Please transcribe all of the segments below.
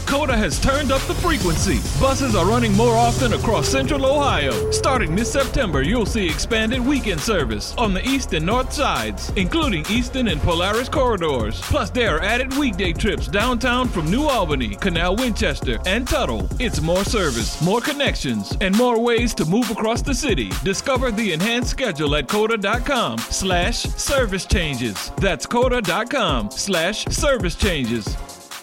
Coda has turned up the frequency. Buses are running more often across Central Ohio. Starting this September, you'll see expanded weekend service on the east and north sides, including Easton and Polaris corridors. Plus, there are added weekday trips downtown from New Albany, Canal Winchester, and Tuttle. It's more service, more connections, and more ways to move across the city. Discover the enhanced schedule at coda.com/service changes. That's coda.com/service changes.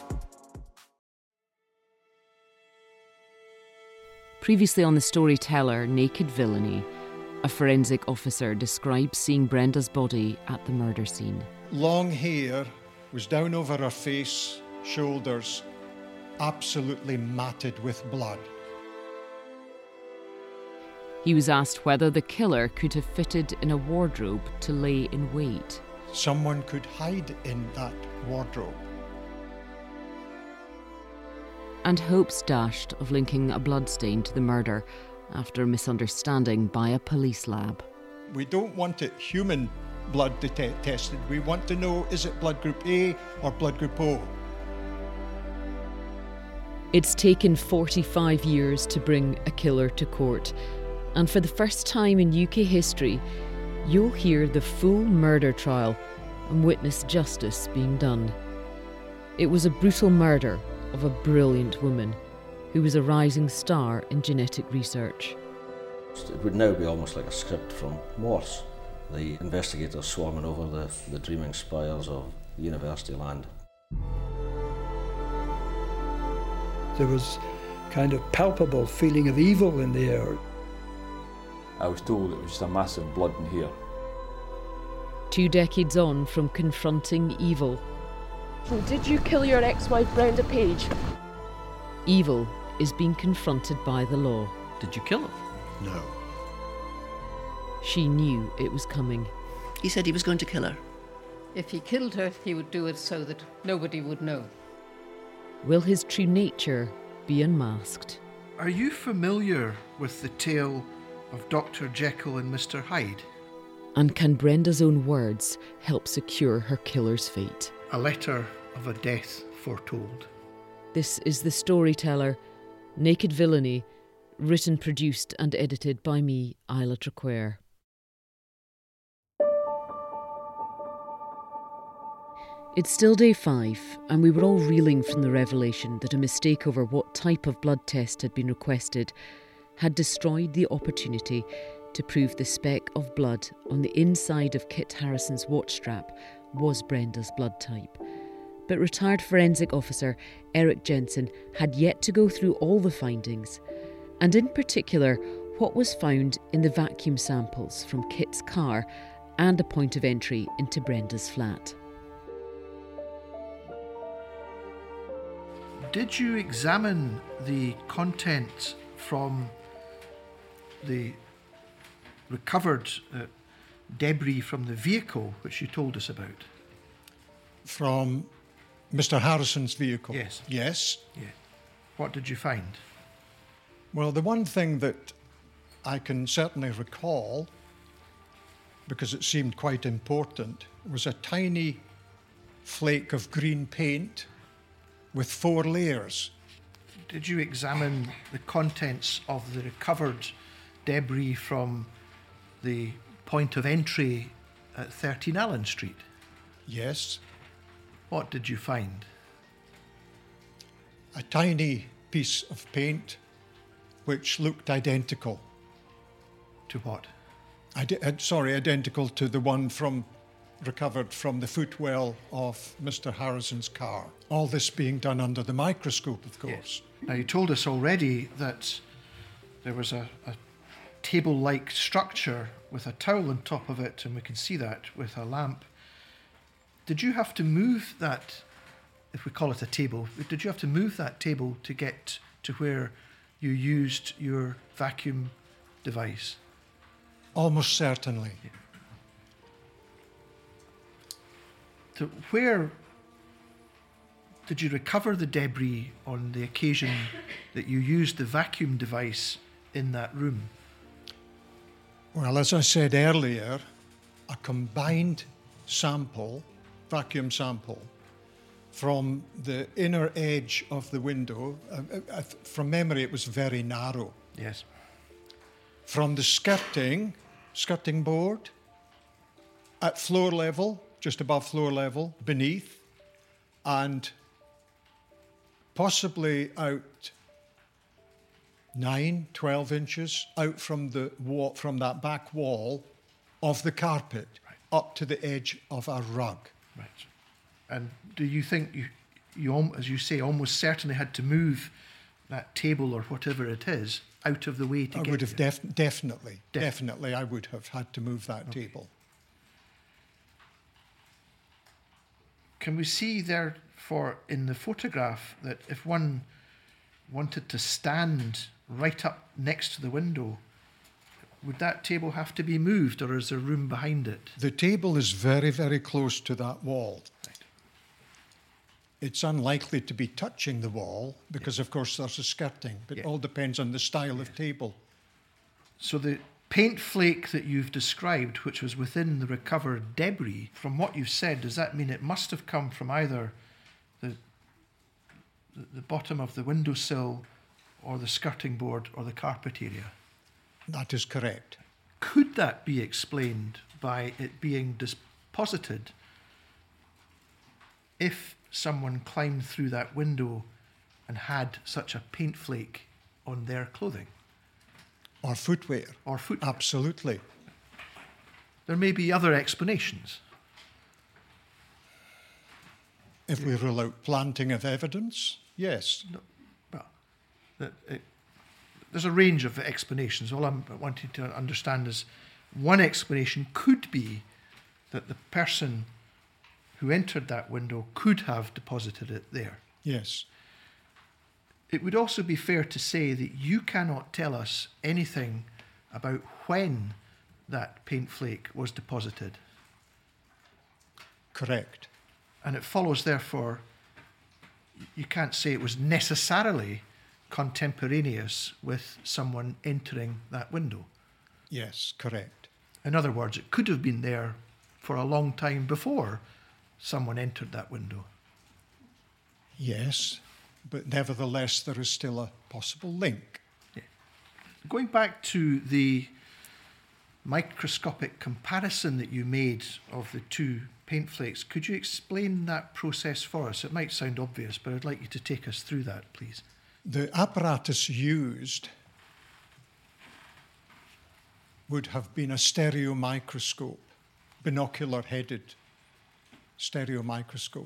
Previously on The Storyteller, Naked Villainy, a forensic officer describes seeing Brenda's body at the murder scene. Long hair was down over her face, shoulders, absolutely matted with blood. He was asked whether the killer could have fitted in a wardrobe to lay in wait. Someone could hide in that wardrobe. And hopes dashed of linking a bloodstain to the murder after a misunderstanding by a police lab. We don't want it human blood tested. We want to know, is it blood group A or blood group O? It's taken 45 years to bring a killer to court. And for the first time in UK history, you'll hear the full murder trial and witness justice being done. It was a brutal murder of a brilliant woman who was a rising star in genetic research. It would now be almost like a script from Morse. The investigators swarming over the dreaming spires of university land. There was kind of palpable feeling of evil in the air. I was told it was just a massive blood in here. 2 decades on from confronting evil. So did you kill your ex-wife Brenda Page? Evil is being confronted by the law. Did you kill her? No. She knew it was coming. He said he was going to kill her. If he killed her, he would do it so that nobody would know. Will his true nature be unmasked? Are you familiar with the tale of Dr. Jekyll and Mr. Hyde? And can Brenda's own words help secure her killer's fate? A letter of a death foretold. This is The Storyteller, Naked Villainy, written, produced and edited by me, Isla Traquair. It's still day 5, and we were all reeling from the revelation that a mistake over what type of blood test had been requested had destroyed the opportunity to prove the speck of blood on the inside of Kit Harrison's watch strap was Brenda's blood type. But retired forensic officer Eric Jensen had yet to go through all the findings, and in particular what was found in the vacuum samples from Kit's car and a point of entry into Brenda's flat. Did you examine the contents from the recovered debris from the vehicle which you told us about? From Mr. Harrison's vehicle? Yes. Yes. Yeah. What did you find? Well, the one thing that I can certainly recall, because it seemed quite important, was a tiny flake of green paint with 4 layers. Did you examine the contents of the recovered debris from the point of entry at 13 Allen Street? Yes. What did you find? A tiny piece of paint which looked identical. To what? Identical to the one recovered from the footwell of Mr. Harrison's car. All this being done under the microscope, of course. Yes. Now, you told us already that there was a table-like structure with a towel on top of it, and we can see that with a lamp. Did you have to move that, if we call it a table, did you have to move that table to get to where you used your vacuum device? Almost certainly. Yeah. So where did you recover the debris on the occasion that you used the vacuum device in that room? Well, as I said earlier, a combined vacuum sample from the inner edge of the window. From memory, it was very narrow. Yes. From the skirting board, at floor level, just above floor level, beneath, and possibly out 9-12 inches out from the wall, from that back wall of the carpet, up to the edge of a rug. Right. And do you think you, as you say, almost certainly had to move that table or whatever it is out of the way to I get would have there? definitely I would have had to move that table. Can we see therefore in the photograph that if one wanted to stand right up next to the window, would that table have to be moved, or is there room behind it? The table is very, very close to that wall. Right. It's unlikely to be touching the wall because, of course, there's a skirting, but it all depends on the style of table. So the paint flake that you've described, which was within the recovered debris, from what you've said, does that mean it must have come from either the bottom of the windowsill or the skirting board or the carpet area? That is correct. Could that be explained by it being deposited if someone climbed through that window and had such a paint flake on their clothing? Or footwear. Or footwear. Absolutely. There may be other explanations. If we rule out planting of evidence, yes. No, well, there's a range of explanations. All I'm wanting to understand is one explanation could be that the person who entered that window could have deposited it there. Yes. It would also be fair to say that you cannot tell us anything about when that paint flake was deposited. Correct. And it follows, therefore, you can't say it was necessarily contemporaneous with someone entering that window. Yes, correct. In other words, it could have been there for a long time before someone entered that window. Yes, but nevertheless, there is still a possible link. Yeah. Going back to the microscopic comparison that you made of the two paint flakes, could you explain that process for us? It might sound obvious, but I'd like you to take us through that, please. The apparatus used would have been a stereo microscope, binocular-headed stereo microscope.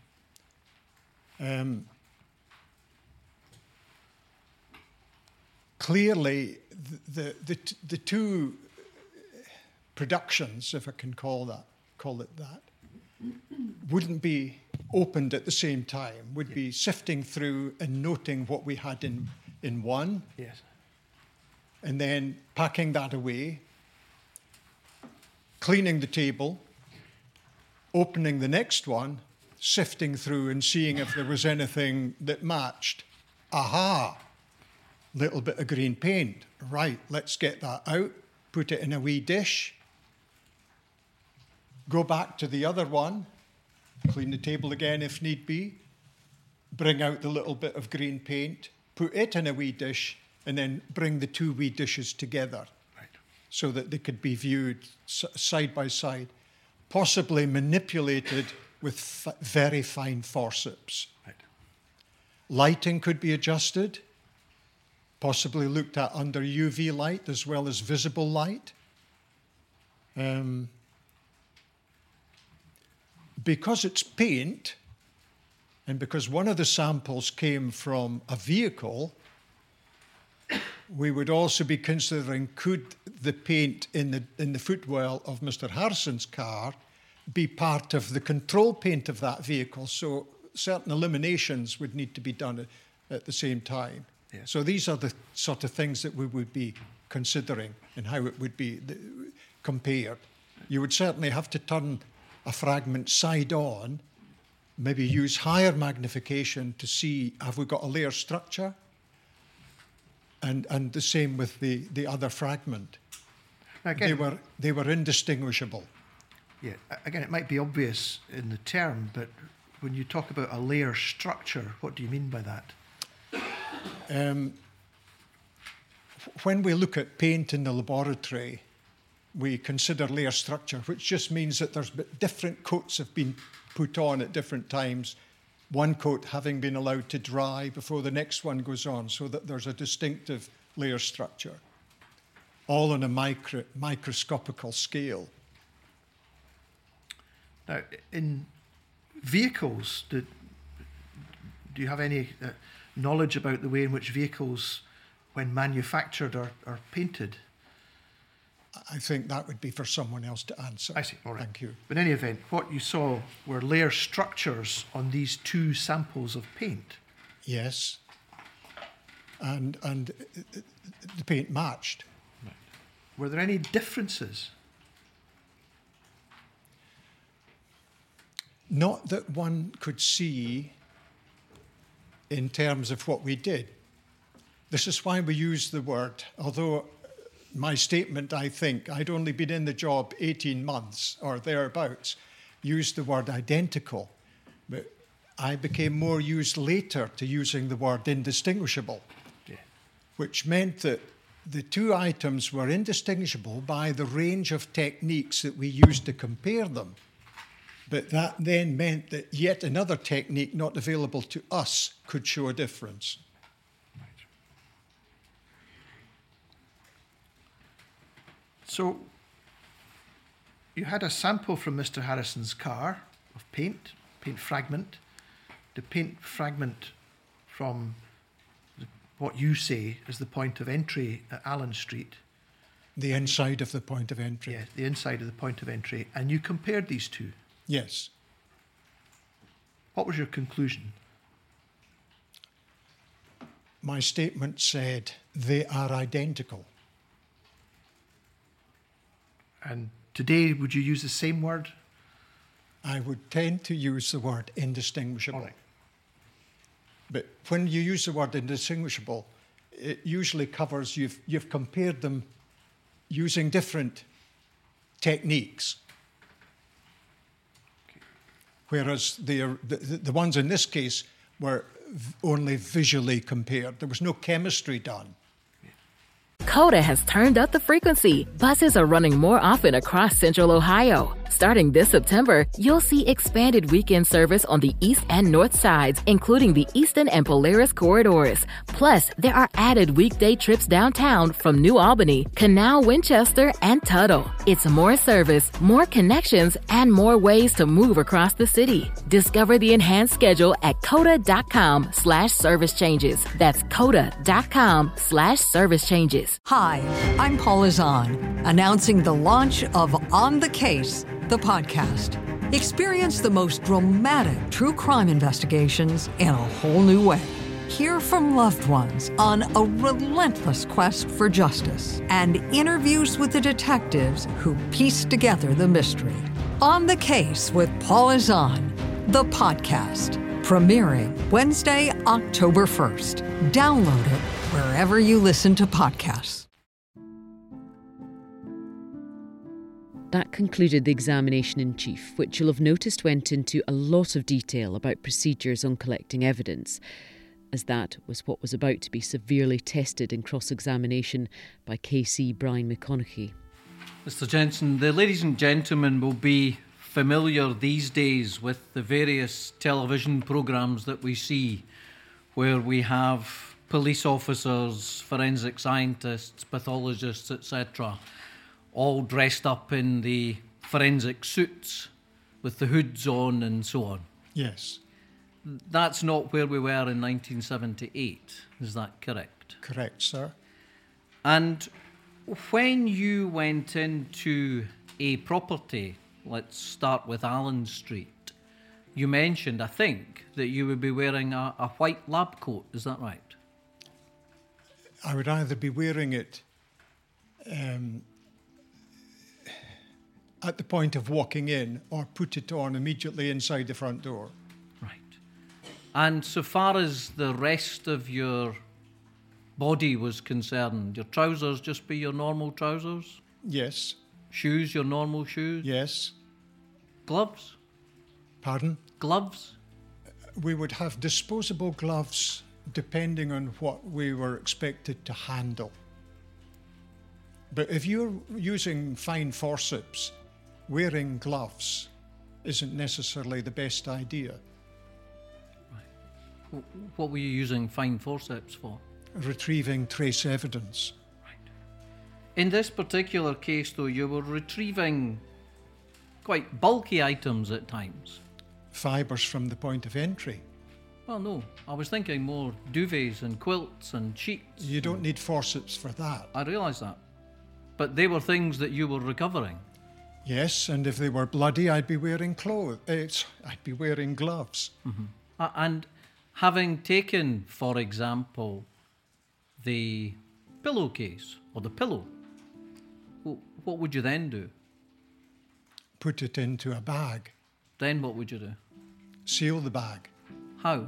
Clearly, the two productions, if I can call it that, wouldn't be opened at the same time, would be sifting through and noting what we had in one. Yes. And then packing that away, cleaning the table, opening the next one, sifting through and seeing if there was anything that matched. Aha! Little bit of green paint. Right, let's get that out, put it in a wee dish, go back to the other one, clean the table again if need be, bring out the little bit of green paint, put it in a wee dish, and then bring the two wee dishes together, right, so that they could be viewed side by side, possibly manipulated with very fine forceps. Right. Lighting could be adjusted, possibly looked at under UV light as well as visible light. Because it's paint, and because one of the samples came from a vehicle, we would also be considering, could the paint in the footwell of Mr. Harrison's car be part of the control paint of that vehicle? So certain eliminations would need to be done at the same time. Yeah. So these are the sort of things that we would be considering and how it would be compared. You would certainly have to turn a fragment side on, maybe use higher magnification to see, have we got a layer structure? And the same with the other fragment. Again, they were indistinguishable. Yeah, again, it might be obvious in the term, but when you talk about a layer structure, what do you mean by that? When we look at paint in the laboratory, we consider layer structure, which just means that there's different coats have been put on at different times, one coat having been allowed to dry before the next one goes on, so that there's a distinctive layer structure, all on a microscopical scale. Now, in vehicles, do you have any knowledge about the way in which vehicles, when manufactured, are painted? I think that would be for someone else to answer. I see, all right. Thank you. But in any event, what you saw were layer structures on these two samples of paint. Yes. And the paint matched. Right. Were there any differences? Not that one could see in terms of what we did. This is why we use the word, although my statement, I think, I'd only been in the job 18 months or thereabouts, used the word identical. But I became more used later to using the word indistinguishable, which meant that the two items were indistinguishable by the range of techniques that we used to compare them. But that then meant that yet another technique not available to us could show a difference. So you had a sample from Mr. Harrison's car of paint fragment. The paint fragment from what you say is the point of entry at Allen Street. The inside of the point of entry. Yes, the inside of the point of entry. And you compared these two. Yes. What was your conclusion? My statement said they are identical. And today, would you use the same word? I would tend to use the word indistinguishable. All right. But when you use the word indistinguishable, it usually covers you've compared them using different techniques. Okay. Whereas the ones in this case were only visually compared. There was no chemistry done. Coda has turned up the frequency. Buses are running more often across Central Ohio. Starting this September, you'll see expanded weekend service on the east and north sides, including the Easton and Polaris corridors. Plus, there are added weekday trips downtown from New Albany, Canal, Winchester, and Tuttle. It's more service, more connections, and more ways to move across the city. Discover the enhanced schedule at coda.com/service changes. That's coda.com/service changes. Hi, I'm Paula Zahn, announcing the launch of On the Case, the podcast. Experience the most dramatic true crime investigations in a whole new way. Hear from loved ones on a relentless quest for justice and interviews with the detectives who piece together the mystery. On the Case with Paula Zahn, the podcast, premiering Wednesday, October 1st. Download it wherever you listen to podcasts. That concluded the examination in chief, which you'll have noticed went into a lot of detail about procedures on collecting evidence, as that was what was about to be severely tested in cross-examination by KC Brian McConaughey. Mr. Jensen, the ladies and gentlemen will be familiar these days with the various television programmes that we see, where we have police officers, forensic scientists, pathologists, etc., all dressed up in the forensic suits with the hoods on and so on. Yes. That's not where we were in 1978, is that correct? Correct, sir. And when you went into a property, let's start with Allen Street, you mentioned, I think, that you would be wearing a white lab coat, is that right? I would either be wearing it at the point of walking in or put it on immediately inside the front door. Right. And so far as the rest of your body was concerned, your trousers just be your normal trousers? Yes. Shoes, your normal shoes? Yes. Gloves? Pardon? Gloves? We would have disposable gloves depending on what we were expected to handle. But if you're using fine forceps, wearing gloves isn't necessarily the best idea. Right. What were you using fine forceps for? Retrieving trace evidence. Right. In this particular case, though, you were retrieving quite bulky items at times. Fibres from the point of entry. Well, no. I was thinking more duvets and quilts and sheets. You don't need forceps for that. I realise that. But they were things that you were recovering. Yes, and if they were bloody, I'd be wearing clothes. I'd be wearing gloves. Mm-hmm. And having taken, for example, the pillowcase or the pillow, what would you then do? Put it into a bag. Then what would you do? Seal the bag. How?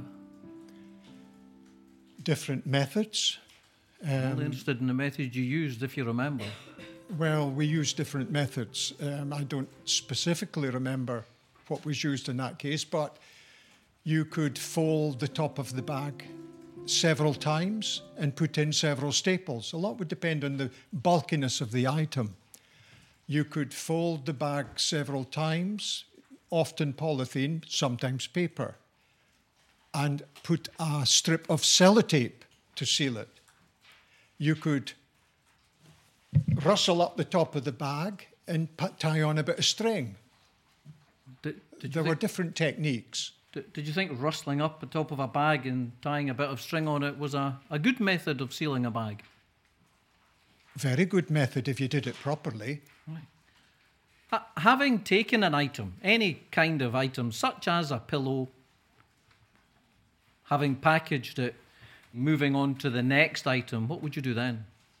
Different methods. I'm really interested in the method you used, if you remember. Well, we used different methods. I don't specifically remember what was used in that case, but you could fold the top of the bag several times and put in several staples. A lot would depend on the bulkiness of the item. You could fold the bag several times, often polythene, sometimes paper, and put a strip of sellotape to seal it. You could rustle up the top of the bag and tie on a bit of string. There were different techniques. Did you think rustling up the top of a bag and tying a bit of string on it was a good method of sealing a bag? Very good method if you did it properly. Right. Having taken an item, any kind of item, such as a pillow, having packaged it, moving on to the next item, what would you do then?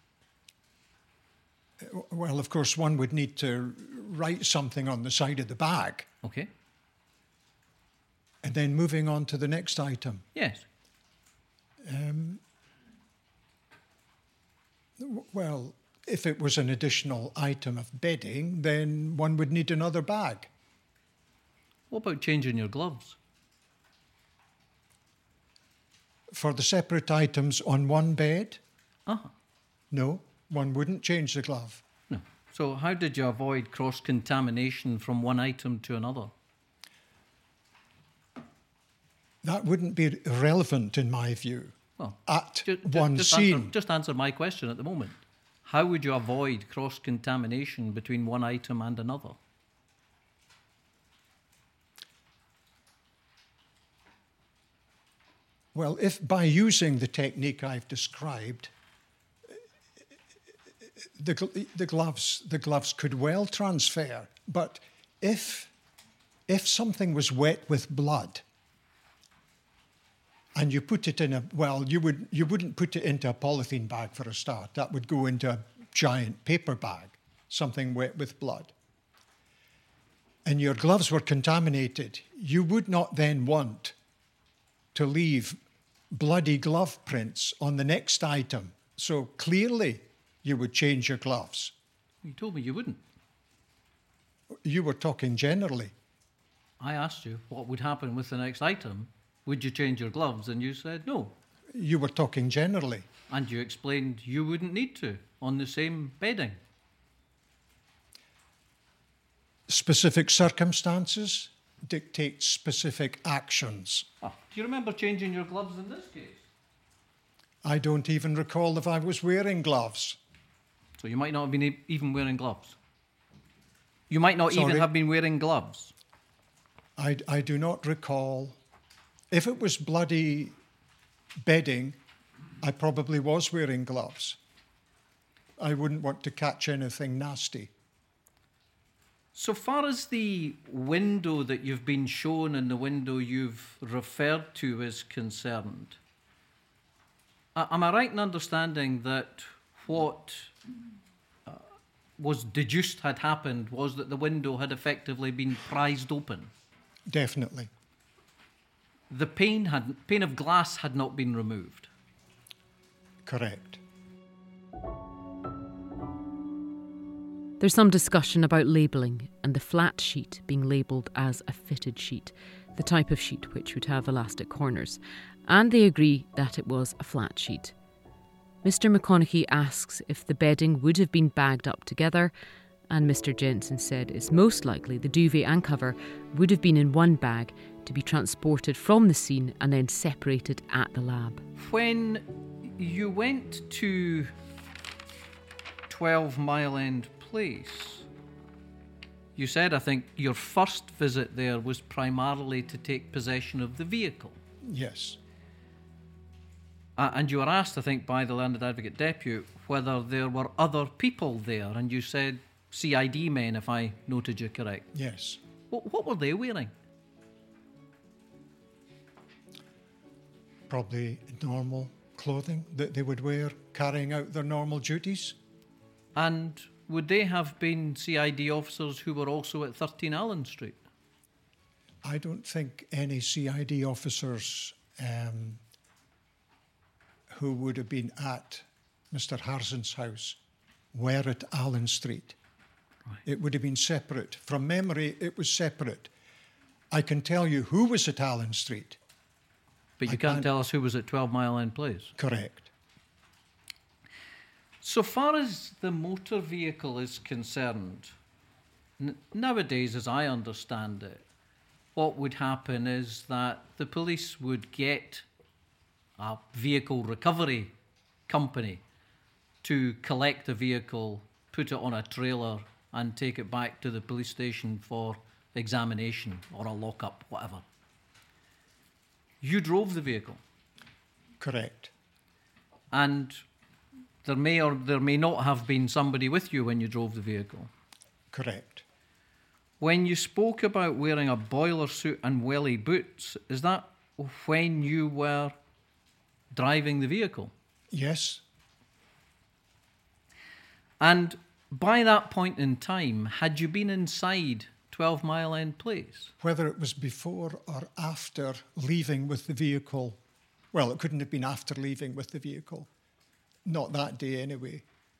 Well, of course, one would need to write something on the side of the bag. Okay. And then moving on to the next item. Yes. Well, if it was an additional item of bedding, then one would need another bag. What about changing your gloves? For the separate items on one bed? Uh-huh. No, one wouldn't change the glove. No. So how did you avoid cross-contamination from one item to another? That wouldn't be relevant in my view. Well, at one scene. Just answer my question at the moment. How would you avoid cross-contamination between one item and another? Well, if by using the technique I've described, the gloves could well transfer. But if something was wet with blood, and you put it in you wouldn't put it into a polythene bag for a start. That would go into a giant paper bag, something wet with blood. And your gloves were contaminated. You would not then want to leave bloody glove prints on the next item. So clearly you would change your gloves. You told me you wouldn't. You were talking generally. I asked you what would happen with the next item. Would you change your gloves? And you said no. You were talking generally. And you explained you wouldn't need to on the same bedding. Specific circumstances dictate specific actions. Do you remember changing your gloves in this case? I don't even recall if I was wearing gloves. So you might not have been even wearing gloves? You might not even have been wearing gloves? I do not recall. If it was bloody bedding, I probably was wearing gloves. I wouldn't want to catch anything nasty. So far as the window that you've been shown and the window you've referred to is concerned, am I right in understanding that what was deduced had happened was that the window had effectively been prized open? Definitely. The pane of glass had not been removed? Correct. There's some discussion about labelling and the flat sheet being labelled as a fitted sheet. the type of sheet which would have elastic corners, and they agree that it was a flat sheet. Mr. McConaughey asks if the bedding would have been bagged up together, and Mr. Jensen said it's most likely the duvet and cover would have been in one bag to be transported from the scene and then separated at the lab. When you went to 12 Mile End Place, you said, I think, your first visit there was primarily to take possession of the vehicle. Yes. And you were asked, I think, by the Landed Advocate Depute whether there were other people there, and you said CID men, if I noted you correct. Yes. What were they wearing? Probably normal clothing that they would wear carrying out their normal duties. And would they have been CID officers who were also at 13 Allen Street? I don't think any CID officers who would have been at Mr. Harzen's house were at Allen Street. Right. It would have been separate. From memory, it was separate. I can tell you who was at Allen Street. But you can't tell us who was at 12 Mile End Place? Correct. So far as the motor vehicle is concerned, nowadays, as I understand it, what would happen is that the police would get a vehicle recovery company to collect the vehicle, put it on a trailer, and take it back to the police station for examination or a lockup, whatever. You drove the vehicle. Correct. And there may or there may not have been somebody with you when you drove the vehicle. Correct. When you spoke about wearing a boiler suit and welly boots, is that when you were driving the vehicle? Yes. And by that point in time, had you been inside 12 Mile End Place? Whether it was before or after leaving with the vehicle, well, it couldn't have been after leaving with the vehicle. Not that day anyway.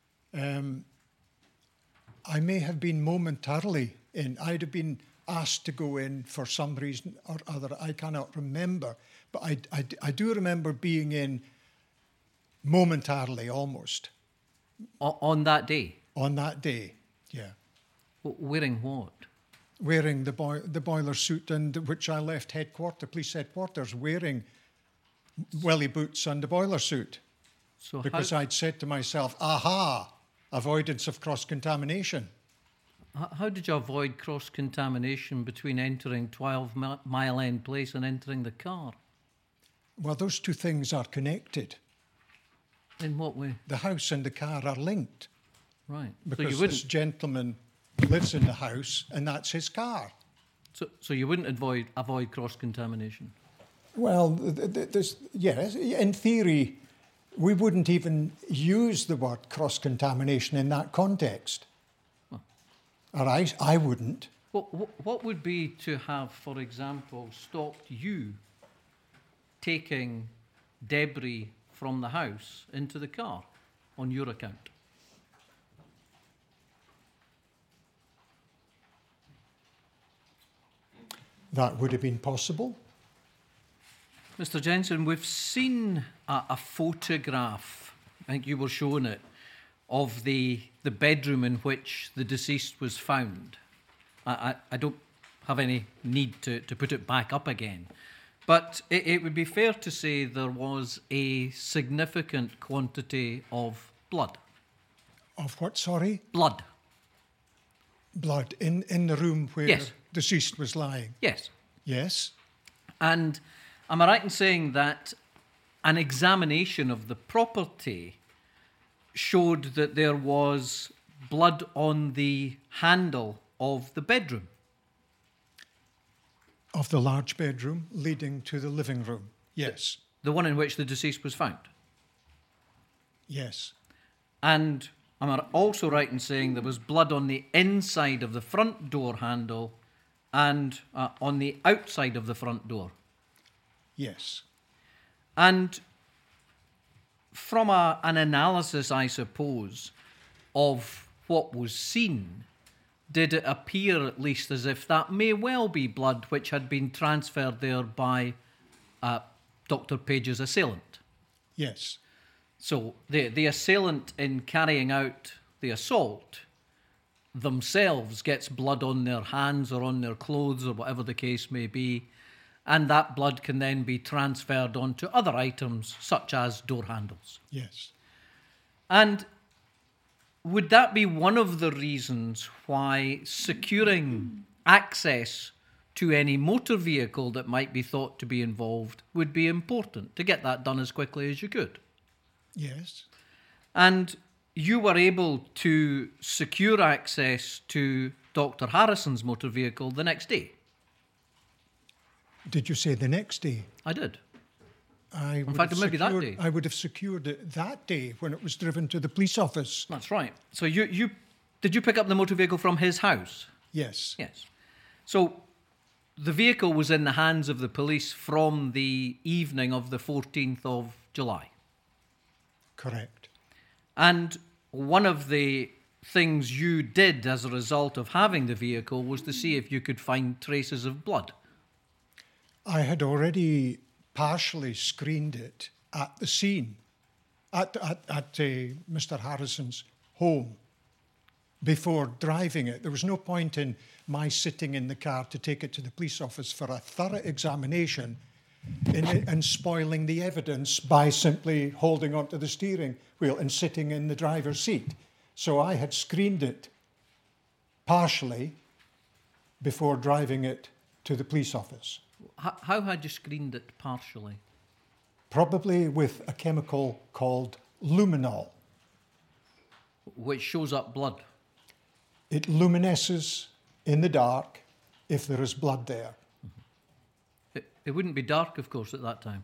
I may have been momentarily in. I'd have been asked to go in for some reason or other. I cannot remember. But I do remember being in momentarily almost. On that day? On that day, yeah. Wearing what? Wearing the boiler suit, and which I left police headquarters, wearing welly boots and the boiler suit. So because I'd said to myself, aha, avoidance of cross-contamination. How did you avoid cross-contamination between entering 12 Mile End Place and entering the car? Well, those two things are connected. In what way? The house and the car are linked. Right. Because this gentleman lives in the house and that's his car. So you wouldn't avoid cross-contamination? Well, yes, in theory, we wouldn't even use the word cross-contamination in that context. Oh. Or I wouldn't. What would be to have, for example, stopped you taking debris from the house into the car on your account? That would have been possible. Mr. Jensen, we've seen a photograph, I think you were showing it, of the bedroom in which the deceased was found. I don't have any need to put it back up again. But it would be fair to say there was a significant quantity of blood. Of what, sorry? Blood. Blood in the room where yes. Deceased was lying? Yes. Yes. And am I right in saying that an examination of the property showed that there was blood on the handle of the bedroom? Of the large bedroom leading to the living room, yes. The one in which the deceased was found? Yes. And am I also right in saying there was blood on the inside of the front door handle and on the outside of the front door? Yes. And from an analysis, I suppose, of what was seen, did it appear at least as if that may well be blood which had been transferred there by Dr. Page's assailant? Yes. So the assailant, in carrying out the assault, themselves gets blood on their hands or on their clothes or whatever the case may be, and that blood can then be transferred onto other items such as door handles. Yes. And would that be one of the reasons why securing access to any motor vehicle that might be thought to be involved would be important, to get that done as quickly as you could? Yes. And you were able to secure access to Dr. Harrison's motor vehicle the next day? Did you say the next day? I did. In fact, it might be that day. I would have secured it that day when it was driven to the police office. That's right. So did you pick up the motor vehicle from his house? Yes. Yes. So the vehicle was in the hands of the police from the evening of the 14th of July. Correct. And one of the things you did as a result of having the vehicle was to see if you could find traces of blood. I had already partially screened it at the scene, at Mr. Harrison's home, before driving it. There was no point in my sitting in the car to take it to the police office for a thorough examination and spoiling the evidence by simply holding onto the steering wheel and sitting in the driver's seat. So I had screened it partially before driving it to the police office. How had you screened it partially? Probably with a chemical called luminol. Which shows up blood? It luminesces in the dark if there is blood there. It wouldn't be dark, of course, at that time.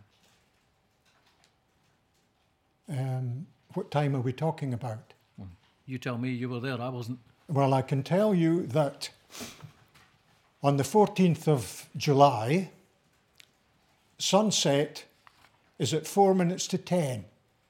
What time are we talking about? Well, you tell me, you were there, I wasn't. Well, I can tell you that on the 14th of July, sunset is at 4 minutes to 10.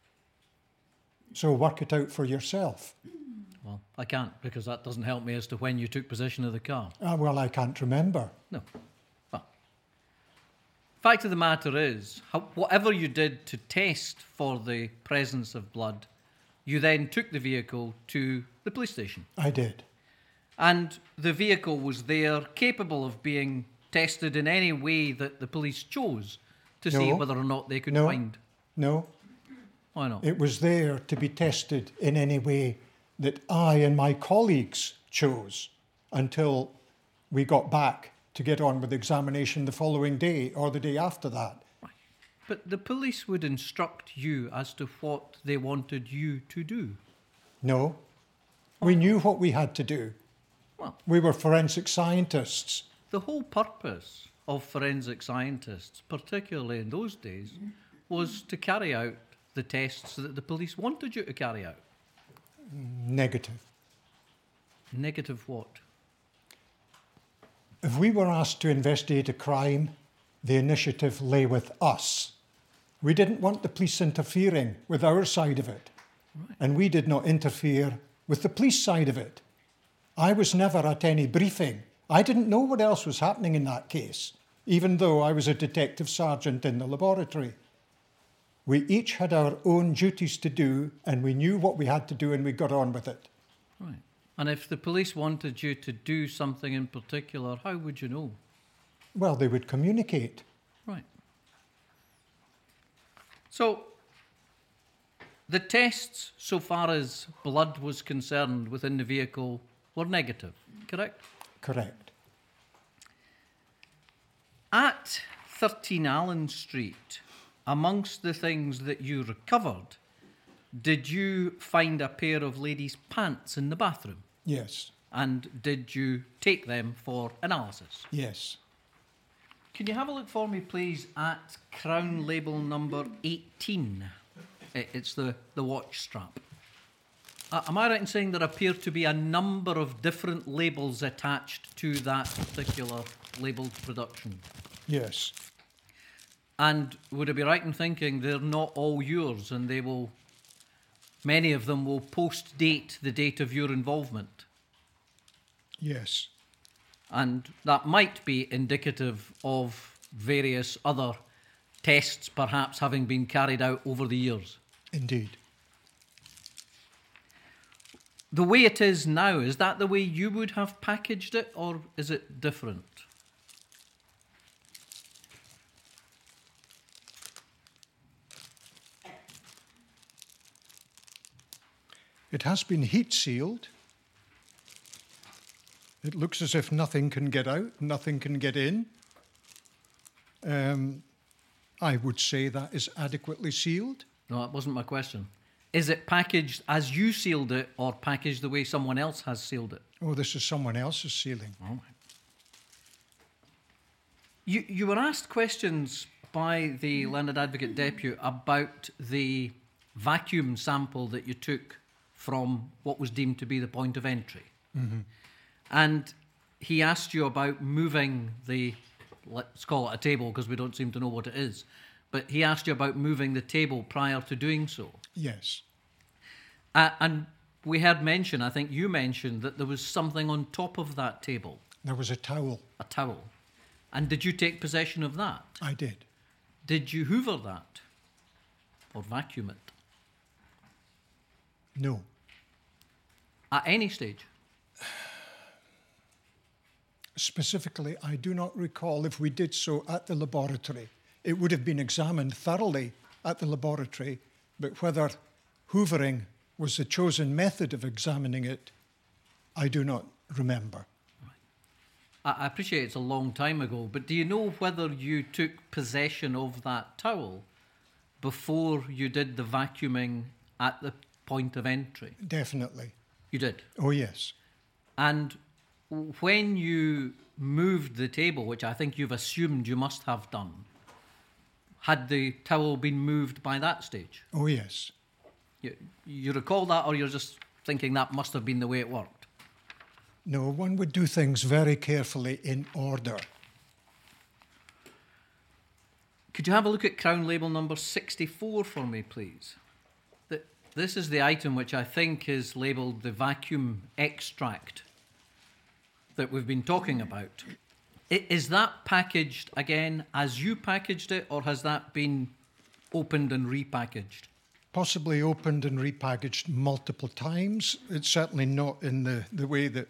So work it out for yourself. Well, I can't, because that doesn't help me as to when you took possession of the car. Well, I can't remember. No. Well, fact of the matter is, whatever you did to test for the presence of blood, you then took the vehicle to the police station. I did. And the vehicle was there, capable of being tested in any way that the police chose to see whether or not they could find. No. Why not? It was there to be tested in any way that I and my colleagues chose until we got back to get on with the examination the following day or the day after that. Right. But the police would instruct you as to what they wanted you to do. No. We knew what we had to do. Well, we were forensic scientists. The whole purpose of forensic scientists, particularly in those days, was to carry out the tests that the police wanted you to carry out. Negative. Negative what? If we were asked to investigate a crime, the initiative lay with us. We didn't want the police interfering with our side of it. Right. And we did not interfere with the police side of it. I was never at any briefing. I didn't know what else was happening in that case, even though I was a detective sergeant in the laboratory. We each had our own duties to do, and we knew what we had to do, and we got on with it. Right. And if the police wanted you to do something in particular, how would you know? Well, they would communicate. Right. So, the tests, so far as blood was concerned within the vehicle, were negative, correct? Correct. At 13 Allen Street, amongst the things that you recovered, did you find a pair of ladies' pants in the bathroom? Yes. And did you take them for analysis? Yes. Can you have a look for me, please, at crown label number 18? It's the watch strap. Am I right in saying there appear to be a number of different labels attached to that particular labelled production? Yes. And would I be right in thinking they're not all yours, and many of them will post-date the date of your involvement? Yes. And that might be indicative of various other tests perhaps having been carried out over the years. Indeed. The way it is now, is that the way you would have packaged it, or is it different? It has been heat sealed. It looks as if nothing can get out, nothing can get in. I would say that is adequately sealed. No, that wasn't my question. Is it packaged as you sealed it, or packaged the way someone else has sealed it? Oh, this is someone else's sealing. Oh. You were asked questions by the Learned Advocate Depute about the vacuum sample that you took from what was deemed to be the point of entry. Mm-hmm. And he asked you about moving the, let's call it a table because we don't seem to know what it is, but he asked you about moving the table prior to doing so. Yes. And we had mention, I think you mentioned, that there was something on top of that table. There was a towel. A towel. And did you take possession of that? I did. Did you hoover that? Or vacuum it? No. At any stage? Specifically, I do not recall if we did so at the laboratory. It would have been examined thoroughly at the laboratory, but whether hoovering was the chosen method of examining it, I do not remember. I appreciate it's a long time ago, but do you know whether you took possession of that towel before you did the vacuuming at the point of entry? Definitely. You did? Oh, yes. And when you moved the table, which I think you've assumed you must have done, had the towel been moved by that stage? Oh, yes. You recall that, or you're just thinking that must have been the way it worked? No, one would do things very carefully in order. Could you have a look at Crown label number 64 for me, please? This is the item which I think is labelled the vacuum extract that we've been talking about. Is that packaged again as you packaged it, or has that been opened and repackaged? Possibly opened and repackaged multiple times. It's certainly not in the way that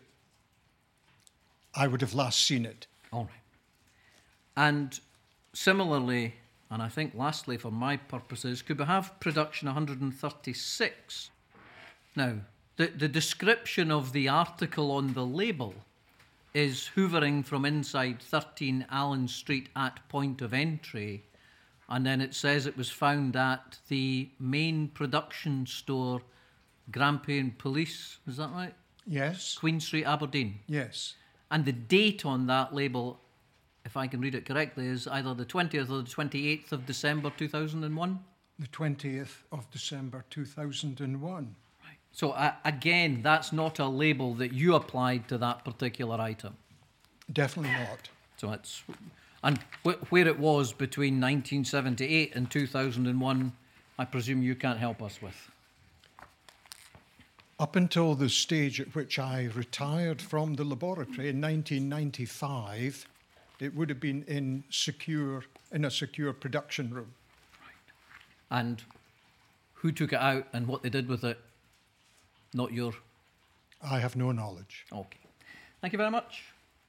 I would have last seen it. All right. And similarly, and I think lastly for my purposes, could we have production 136? Now, the description of the article on the label is hoovering from inside 13 Allen Street at point of entry, and then it says it was found at the main production store, Grampian Police, is that right? Yes. Queen Street, Aberdeen. Yes. And the date on that label, if I can read it correctly, is either the 20th or the 28th of December 2001? The 20th of December 2001. Right. So again, that's not a label that you applied to that particular item? Definitely not. So it's... And where it was between 1978 and 2001, I presume you can't help us with? Up until the stage at which I retired from the laboratory in 1995, it would have been in a secure production room. Right. And who took it out and what they did with it? Not your... I have no knowledge. Okay. Thank you very much.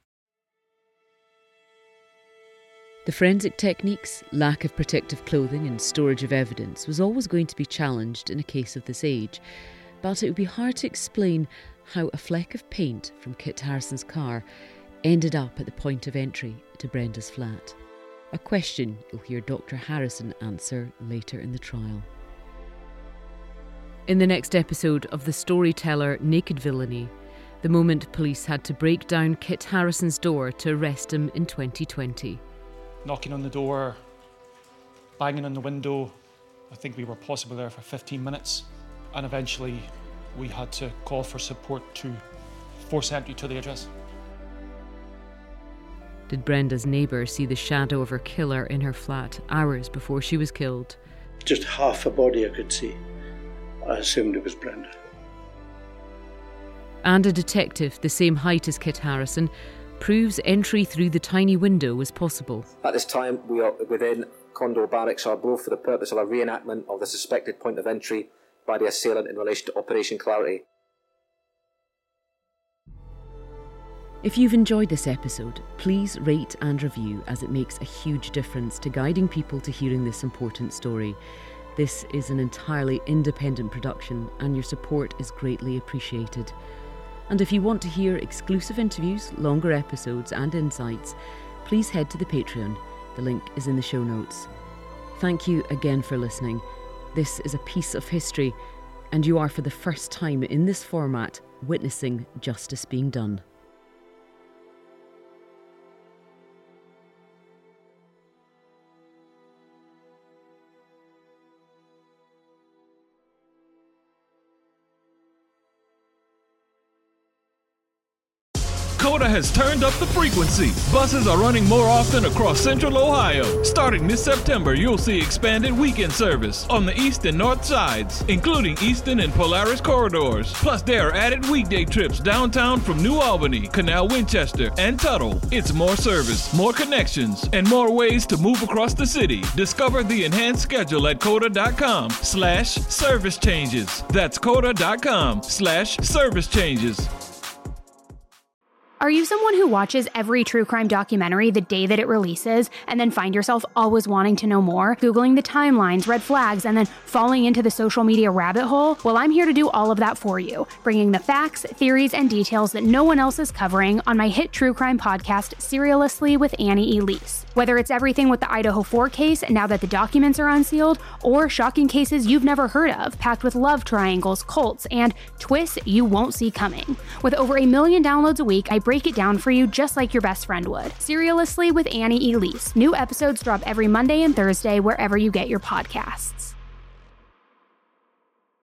The forensic techniques, lack of protective clothing and storage of evidence was always going to be challenged in a case of this age, but it would be hard to explain how a fleck of paint from Kit Harrison's car ended up at the point of entry to Brenda's flat. A question you'll hear Dr. Harrison answer later in the trial. In the next episode of The Storyteller Naked Villainy, the moment police had to break down Kit Harrison's door to arrest him in 2020. Knocking on the door, banging on the window. I think we were possibly there for 15 minutes. And eventually we had to call for support to force entry to the address. Did Brenda's neighbour see the shadow of her killer in her flat hours before she was killed? Just half a body I could see. I assumed it was Brenda. And a detective the same height as Kit Harrison proves entry through the tiny window is possible. At this time, we are within Condor Barracks Arbroath for the purpose of a reenactment of the suspected point of entry by the assailant in relation to Operation Clarity. If you've enjoyed this episode, please rate and review, as it makes a huge difference to guiding people to hearing this important story. This is an entirely independent production, and your support is greatly appreciated. And if you want to hear exclusive interviews, longer episodes and insights, please head to the Patreon. The link is in the show notes. Thank you again for listening. This is a piece of history, and you are for the first time in this format witnessing justice being done. CODA has turned up the frequency. Buses are running more often across Central Ohio. Starting this September, you'll see expanded weekend service on the east and north sides, including Eastern and Polaris corridors. Plus, there are added weekday trips downtown from New Albany, Canal Winchester, and Tuttle. It's more service, more connections, and more ways to move across the city. Discover the enhanced schedule at CODA.com/service changes. That's CODA.com/service changes. Are you someone who watches every true crime documentary the day that it releases and then find yourself always wanting to know more, Googling the timelines, red flags, and then falling into the social media rabbit hole? Well, I'm here to do all of that for you, bringing the facts, theories, and details that no one else is covering on my hit true crime podcast, Serialously with Annie Elise. Whether it's everything with the Idaho 4 case, now that the documents are unsealed, or shocking cases you've never heard of, packed with love triangles, cults, and twists you won't see coming. With over 1 million downloads a week, I break it down for you just like your best friend would. Serialously with Annie Elise. New episodes drop every Monday and Thursday wherever you get your podcasts.